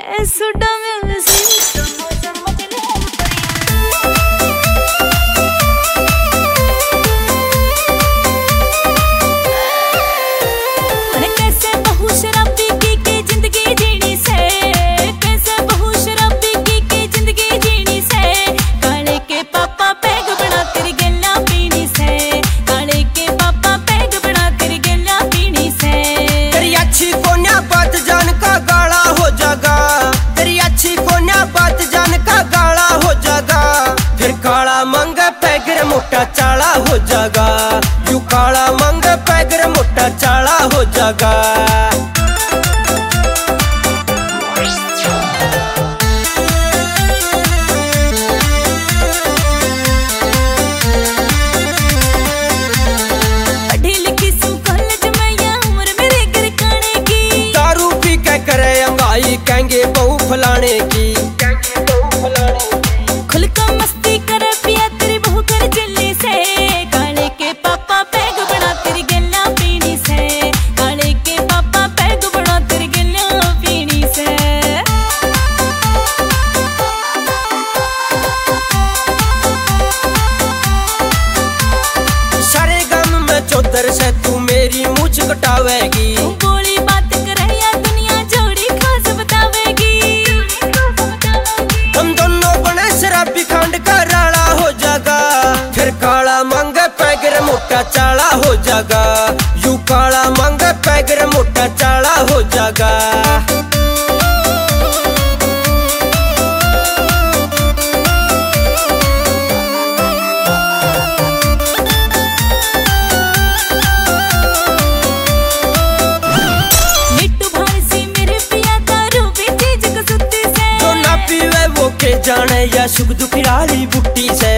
सुडा music मोटा चाला हो जागा, यू काला मंग पैगर मोटा चाला हो जागा। दारू पी के करे अंगाई कहेंगे बहू फलाने की, खुल का मस्ती करे पिया तेरी बहू कर जिल्ली से। काले के पापा पैग बना तेरी गल्ला पीनी से, काले के पापा पैग बना तेरी गल्ला पीनी से। सारे गम में चौधर से तू मेरी मूछ कटावेगी। बोली बात करे या दुनिया जोड़ी खास बतावेगी। हम दोनों बने शराबी खंड का राला हो जागा, फिर काला मंग पैगर मोटा चाला हो जागा, यू काला मंग पैगर मोटा चाला हो जागा। जाने या सुख दुख राली बुट्टी से,